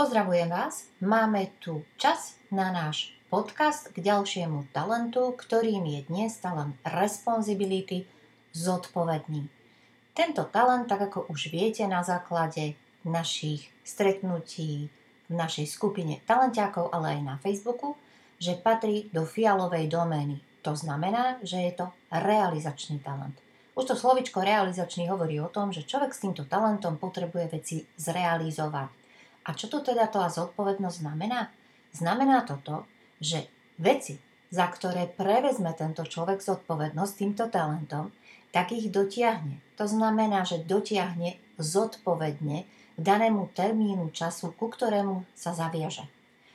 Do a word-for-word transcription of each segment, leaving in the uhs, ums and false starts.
Pozdravujem vás, máme tu čas na náš podcast k ďalšiemu talentu, ktorým je dnes talent responsibility, zodpovedný. Tento talent, tak ako už viete na základe našich stretnutí v našej skupine talentiakov, ale aj na Facebooku, že patrí do fialovej domény. To znamená, že je to realizačný talent. Už to slovičko realizačný hovorí o tom, že človek s týmto talentom potrebuje veci zrealizovať. A čo to teda tá zodpovednosť znamená? Znamená to to, že veci, za ktoré prevezme tento človek zodpovednosť týmto talentom, tak ich dotiahne. To znamená, že dotiahne zodpovedne k danému termínu času, ku ktorému sa zaviaže.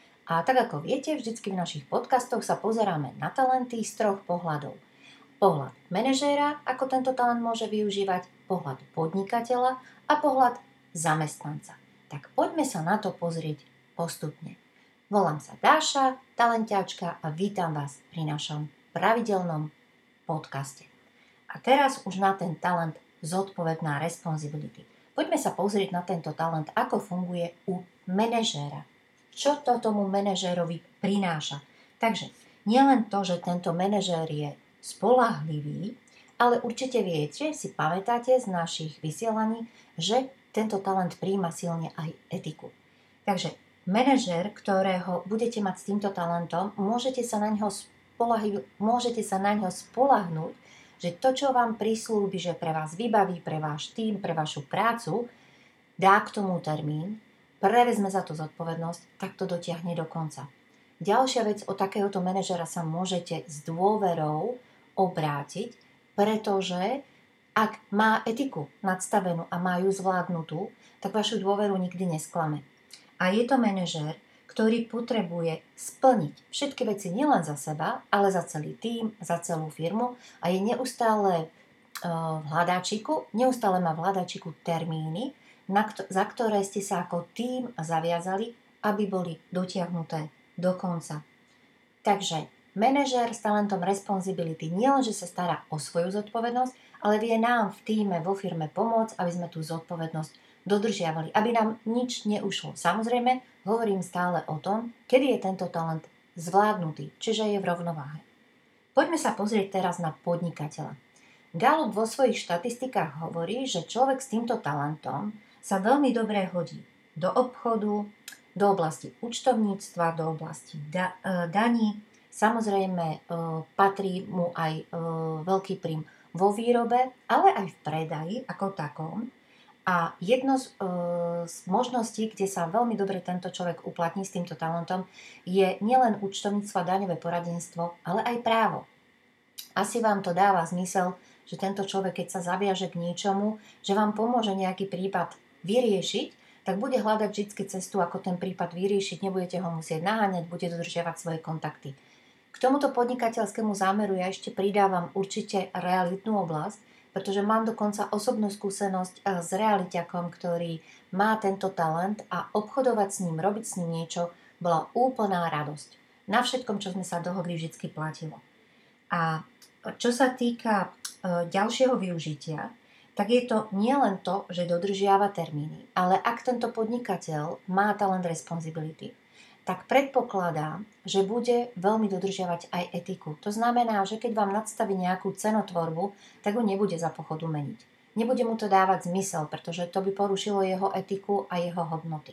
A tak ako viete, vždycky v našich podcastoch sa pozeráme na talenty z troch pohľadov. Pohľad manažéra, ako tento talent môže využívať, pohľad podnikateľa a pohľad zamestnanca. Tak poďme sa na to pozrieť postupne. Volám sa Dáša, talentiačka a vítam vás pri našom pravidelnom podcaste. A teraz už na ten talent zodpovedná responsibility. Poďme sa pozrieť na tento talent, ako funguje u manažéra. Čo to tomu manažérovi prináša? Takže nielen to, že tento manažér je spoľahlivý, ale určite viete, si pamätáte z našich vysielaní, že tento talent prijíma silne aj etiku. Takže manažér, ktorého budete mať s týmto talentom, môžete sa na ňo spolahnúť, môžete sa na ňo spolahnúť, že to, čo vám prislúbi, že pre vás vybaví, pre váš tím, pre vašu prácu, dá k tomu termín, prevezme za to zodpovednosť, tak to dotiahne do konca. Ďalšia vec, od takéhoto manažera sa môžete s dôverou obrátiť, pretože ak má etiku nadstavenú a má ju zvládnutú, tak vašu dôveru nikdy nesklame. A je to manažér, ktorý potrebuje splniť všetky veci nielen za seba, ale za celý tím, za celú firmu a je neustále v hľadáčiku, neustále má v hľadáčiku termíny, za ktoré ste sa ako tím zaviazali, aby boli dotiahnuté do konca. Takže manažér s talentom responsibility nielenže sa stará o svoju zodpovednosť, ale vie nám v tíme, vo firme pomôcť, aby sme tú zodpovednosť dodržiavali, aby nám nič neušlo. Samozrejme, hovorím stále o tom, kedy je tento talent zvládnutý, čiže je v rovnováhe. Poďme sa pozrieť teraz na podnikateľa. Gallup vo svojich štatistikách hovorí, že človek s týmto talentom sa veľmi dobre hodí do obchodu, do oblasti účtovníctva, do oblasti da- daní. Samozrejme, e, patrí mu aj e, veľký príjm vo výrobe, ale aj v predaji ako takom. A jedno z, e, z možností, kde sa veľmi dobre tento človek uplatní s týmto talentom, je nielen účtovníctvo a daňové poradenstvo, ale aj právo. Asi vám to dáva zmysel, že tento človek, keď sa zaviaže k niečomu, že vám pomôže nejaký prípad vyriešiť, tak bude hľadať vždy cestu, ako ten prípad vyriešiť, nebudete ho musieť naháňať, bude dodržiavať svoje kontakty. K tomuto podnikateľskému zámeru ja ešte pridávam určite realitnú oblasť, pretože mám dokonca osobnú skúsenosť s realiťakom, ktorý má tento talent a obchodovať s ním, robiť s ním niečo, bola úplná radosť. Na všetkom, čo sme sa dohodli, vždy platilo. A čo sa týka e, ďalšieho využitia, tak je to nielen to, že dodržiava termíny, ale ak tento podnikateľ má talent responsibility, tak predpokladá, že bude veľmi dodržiavať aj etiku. To znamená, že keď vám nadstaví nejakú cenotvorbu, tak ho nebude za pochodu meniť. Nebude mu to dávať zmysel, pretože to by porušilo jeho etiku a jeho hodnoty.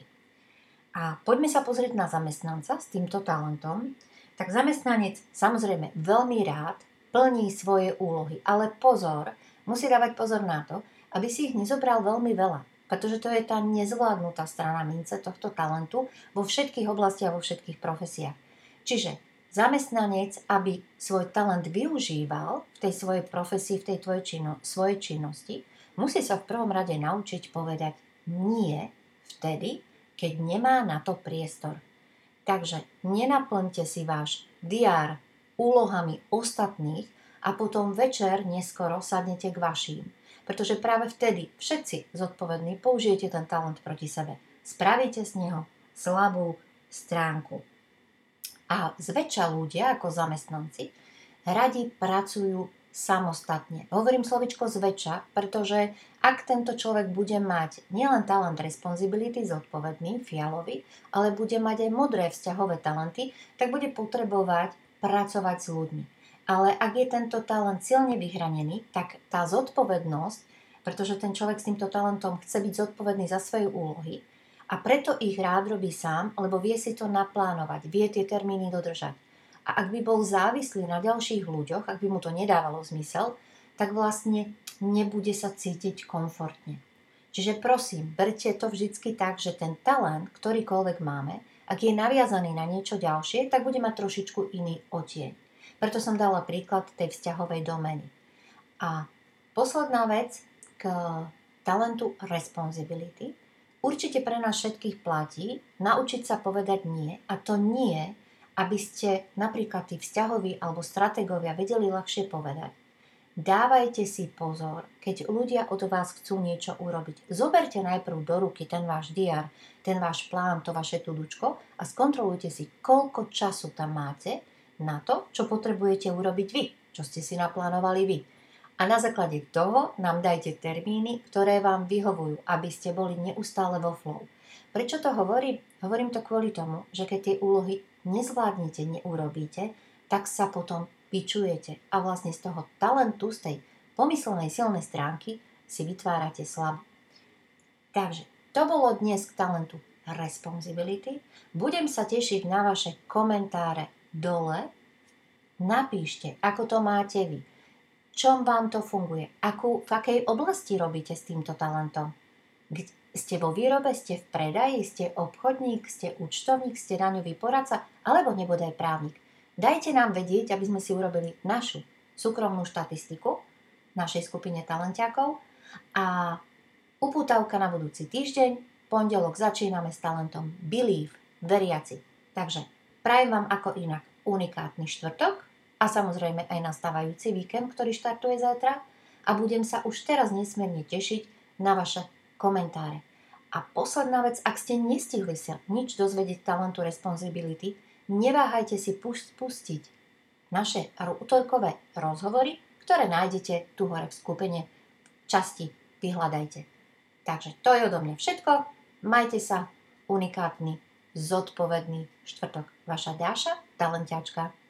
A poďme sa pozrieť na zamestnanca s týmto talentom. Tak zamestnanec samozrejme veľmi rád plní svoje úlohy, ale pozor, musí dávať pozor na to, aby si ich nezobral veľmi veľa. Pretože to je tá nezvládnutá strana mince tohto talentu vo všetkých oblastiach, vo všetkých profesiách. Čiže zamestnanec, aby svoj talent využíval v tej svojej profesii, v tej tvojej čino, svojej činnosti, musí sa v prvom rade naučiť povedať nie vtedy, keď nemá na to priestor. Takže nenaplňte si váš diár úlohami ostatných a potom večer neskoro sadnete k vaším. Pretože práve vtedy všetci zodpovední použijete ten talent proti sebe. Spravíte z neho slabú stránku. A zväčša ľudia ako zamestnanci radi pracujú samostatne. Hovorím slovičko zväčša, pretože ak tento človek bude mať nielen talent responsibility, zodpovedný, fialový, ale bude mať aj modré vzťahové talenty, tak bude potrebovať pracovať s ľuďmi. Ale ak je tento talent silne vyhranený, tak tá zodpovednosť, pretože ten človek s týmto talentom chce byť zodpovedný za svoje úlohy a preto ich rád robí sám, lebo vie si to naplánovať, vie tie termíny dodržať. A ak by bol závislý na ďalších ľuďoch, ak by mu to nedávalo zmysel, tak vlastne nebude sa cítiť komfortne. Čiže prosím, berte to vždycky tak, že ten talent, ktorýkoľvek máme, ak je naviazaný na niečo ďalšie, tak bude mať trošičku iný odtieň. Preto som dala príklad tej vzťahovej domény. A posledná vec k talentu responsibility. Určite pre nás všetkých platí naučiť sa povedať nie, a to nie, aby ste napríklad tí vzťahoví alebo stratégovia vedeli ľahšie povedať. Dávajte si pozor, keď ľudia od vás chcú niečo urobiť. Zoberte najprv do ruky ten váš diár, ten váš plán, to vaše tudučko a skontrolujte si, koľko času tam máte na to, čo potrebujete urobiť vy, čo ste si naplánovali vy. A na základe toho nám dajte termíny, ktoré vám vyhovujú, aby ste boli neustále vo flow. Prečo to hovorím? Hovorím to kvôli tomu, že keď tie úlohy nezvládnete, neurobíte, tak sa potom pičujete a vlastne z toho talentu, z tej pomyselnej silnej stránky si vytvárate slabú. Takže to bolo dnes k talentu responsibility. Budem sa tešiť na vaše komentáre dole. Napíšte, ako to máte vy. Čom vám to funguje? Akú, v akej oblasti robíte s týmto talentom? Kde, ste vo výrobe, ste v predaji, ste obchodník, ste účtovník, ste daňový poradca alebo nebodaj právnik. Dajte nám vedieť, aby sme si urobili našu súkromnú štatistiku v našej skupine talentiakov a upútavka na budúci týždeň, pondelok začíname s talentom Believe, veriaci. Takže prajem vám ako inak unikátny štvrtok a samozrejme aj nastávajúci víkend, ktorý štartuje zajtra a budem sa už teraz nesmierne tešiť na vaše komentáre. A posledná vec, ak ste nestihli sa nič dozvedieť talentu responsibility, neváhajte si pustiť naše útorkové rozhovory, ktoré nájdete tu hore v skupine v časti Vyhľadajte. Takže to je odo mňa všetko. Majte sa, unikátny, zodpovedný štvrtok. Vaša Dáša, talentiačka.